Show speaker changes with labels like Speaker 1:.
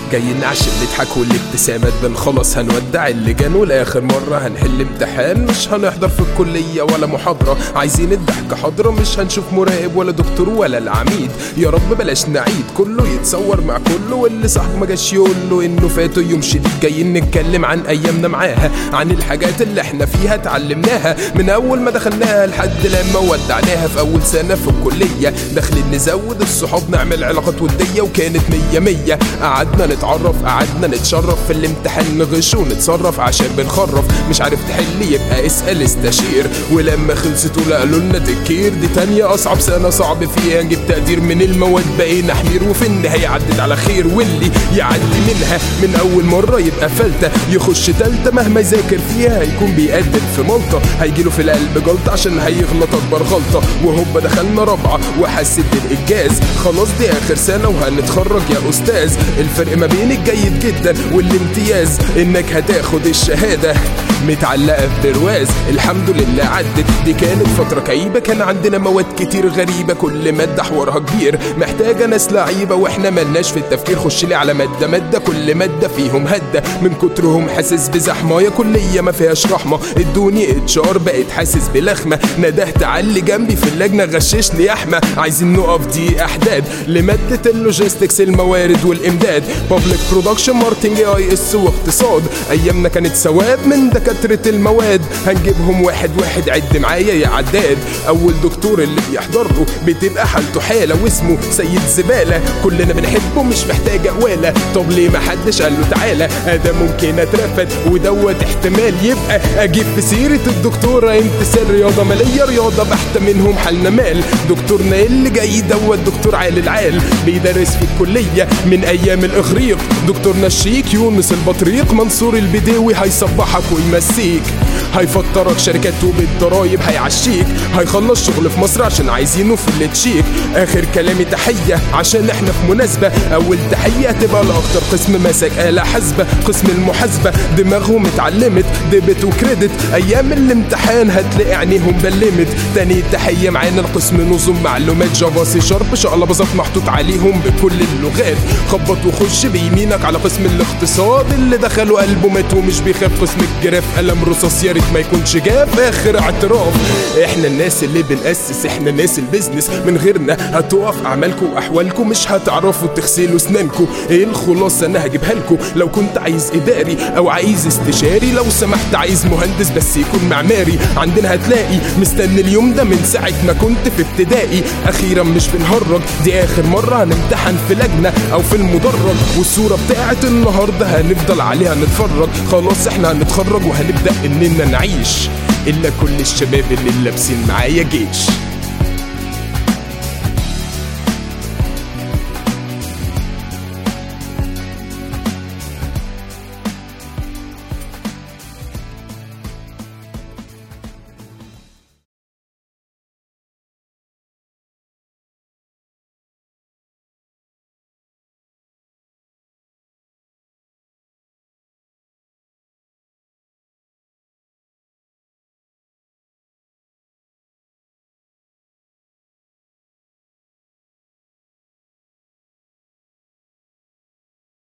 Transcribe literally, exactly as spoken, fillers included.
Speaker 1: جايين عشان نضحك والابتسامات بنخلص هنودع اللجان والاخر مرة هنحل امتحان. مش هنحضر في الكلية ولا محاضرة، عايزين الضحك حاضرة، مش هنشوف مراقب ولا دكتور ولا العميد. يا رب بلاش نعيد، كله يتصور مع كله، واللي صاحبه ما جاش يقول له انه فاته يوم شديد. جايين نتكلم عن ايامنا معاها، عن الحاجات اللي احنا فيها اتعلمناها من اول ما دخلناها لحد لما ودعناها في اول سنة في الكلية. داخلين نزود الصحاب، نعمل علاقات ودية وكانت مية مية. قعدنا نتعرف، قعدنا نتشرف، في الامتحان نغش ونتصرف عشان بنخرف. مش عارف تحل يبقى اسأل استشير، ولما خلصت قالوا لنا تكير. دي تانية اصعب سنة صعب فيها نجيب تقدير من المواد، بقينا حمير وفي النهاية عدت على خير. واللي يعدي منها من اول مرة يبقى فلتة، يخش تالتة مهما يذاكر فيها هيكون بيقدم في ملطة. هيجيله في القلب جلطة عشان هيغلط اكبر غلطة. وهوبا دخلنا رابعة وحسيت بالإنجاز، خلاص دي اخر سنة وهنتخرج يا استاذ. الفرق ما بين الجيد جدا والامتياز انك هتاخد الشهادة متعلقة في برواز. الحمد لله عدت، دي كانت فترة كئيبة، كان عندنا مواد كتير غريبة، كل مادة حوارها كبير محتاجة ناس لعيبة واحنا ملناش في التفكير. خش لي على مادة مادة، كل مادة فيهم هدة، من كترهم حاسس بزحمة. يا كلية ما فيهاش رحمة، ادوني اتشار بقيت حاسس بلخمة. ندهت على اللي جنبي في اللجنة غششني يا احمى، عايزين نقف دي احداد لمادة اللوجيستكس الموارد والامداد. بابليك برودكشن ماركتنج اي اس واقتصاد. ايامنا كانت ثواب من دكاترة المواد، هنجيبهم واحد واحد عد معايا يا عداد. اول دكتور اللي بيحضره بتبقى حالته حالة واسمه سيد زبالة، كلنا بنحبه مش محتاج قوالة. طب ليه ما حدش قال له تعالى؟ ده ممكن اترفد ودوت احتمال يبقى اجيب في سيرة الدكتورة امتثال رياضة مالية، رياضة بحتة منهم حالنا مال. دكتورنا اللي جاي دوت دكتور عال العال، بيدرس في الكلية من ايام الاغريق. دكتورنا الشيك يونس البطريق، منصور البداوي هيصبحك ويمسيك، هيفطرك شركات وبالضرايب هيعشيك، هيخلص شغل في مصر عشان عايزينه في اللتشيك. اخر كلامي تحية عشان احنا في مناسبة، اول تحية تبقى لاخطر قسم مسك آلة حاسبة، قسم المحاسبة دماغهم اتعلمت ديبت وكريدت، ايام الامتحان هتلاقي عينيهم بلمت. تاني تحية معانا القسم نظم معلومات، جافا سي شارب شقلبظات محطوط عليهم بكل اللغات. خبط وخش بيمينك على قسم الاقتصاد، اللي دخلوا قلبه مات ومش بيخاف. قسم الجراف قلم رصاص يا ريت ما يكونش جاف. اخر اعتراف احنا الناس اللي بنأسس، احنا ناس البيزنس، من غيرنا هتقف اعمالكم واحوالكم، مش هتعرفوا تغسلوا اسنانكم. ايه الخلاصه انا هجيبها لكم، لو كنت عايز اداري او عايز استشاري، لو سمحت عايز مهندس بس يكون معماري. عندنا هتلاقي مستني اليوم ده من ساعه ما كنت في ابتدائي. اخيرا مش بنهرج، دي اخر مره هنمتحن في لجنه او في المدرج، والصوره بتاعت النهارده هنفضل عليها نتفرج. خلاص احنا هنتخرج وهنبدا اننا نعيش، الا كل الشباب اللي لابسين معايا جيش.